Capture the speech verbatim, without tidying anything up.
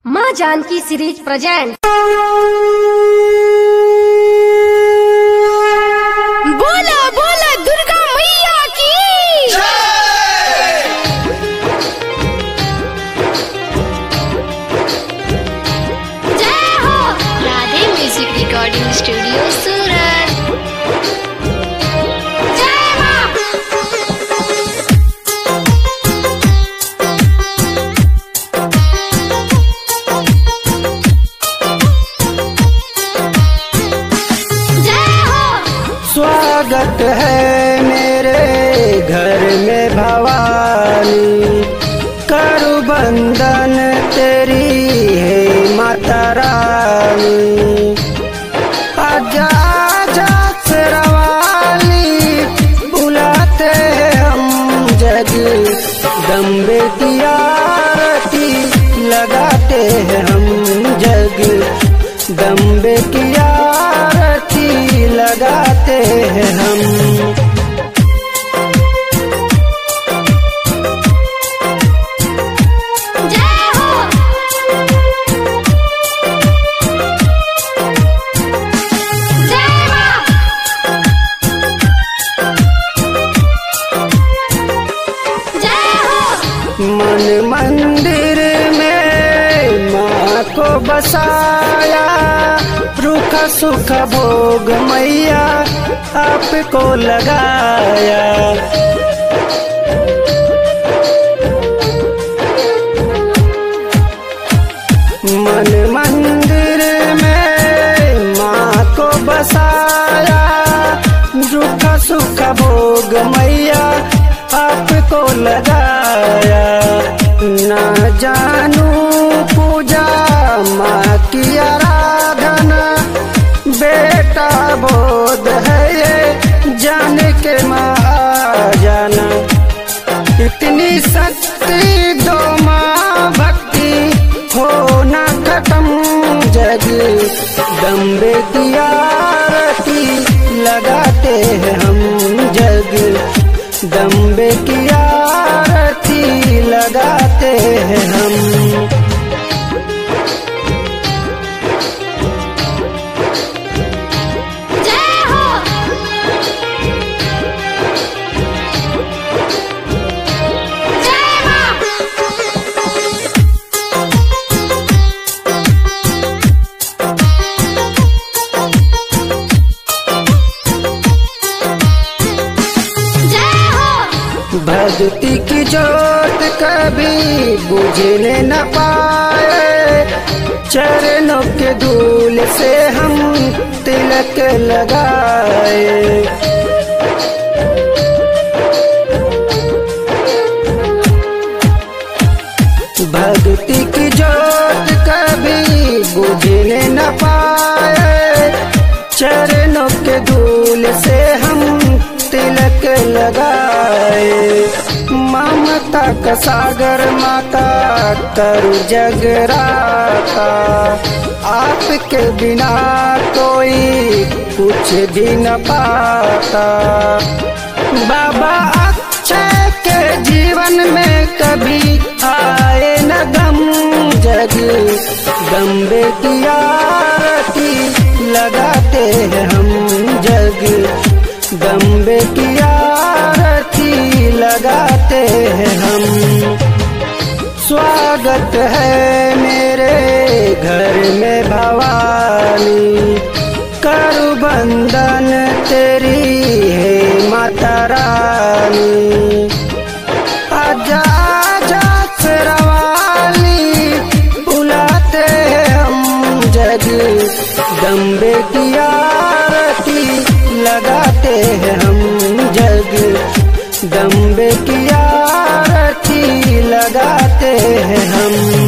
माँ Janaki series present. बोला बोला दुर्गा मैया की जय हो। Radhe music recording studio Surat. जय माँ। जय हो। स्वागत है मेरे घर में भवानी, करु बंदन तेरी है माता रानी। आजा आजा शेरवाली, बुलाते हैं हम जगदम्बे की आरती, लगाते हैं हम जगदम्बे की आरती, लगाते हैं हम। जय हो। जय माँ। जय हो। मन मंदिर में माँ को बसाया, रूखा सूखा भोग मैया आपको लगाया। मन मंदिर में माँ को बसाया, रूखा सूखा भोग मैया आपको लगाया। ना जानू पूजा माँ की आराधना, बेटा बोध है ये जान के माँ आ जाना। इतनी शक्ति दो माँ, भक्ति हो ना खत्म, जगदम्बे की आरती, लगाते हैं हम जगदम्बे की आरती, लगाते हैं हम। जय हो। जय माँ। जय हो। भक्ति की जोत कभी बुझने न पाए, चरणों के धूल से हम तिलक लगाए। भक्ति की जोत कभी बुझने न पाए, चरणों के धूल से हम तिलक लगाए। ममता का सागर माता तरु जगराता, आपके बिना कोई कुछ भी न पाता। बाबा अक्षय के जीवन में कभी आए न गम, जगदम्बे की आरती, लगाते हैं हम जगदम्बे की आरती, लगाते हैं हम। स्वागत है मेरे घर में भवानी, करु बंदन तेरी है माता रानी। आजा आजा शेरवाली, बुलाते हैं हम जगदम्बे की आरती, लगाते हैं हम जगदम्बे की आरती, लगाते हैं हम।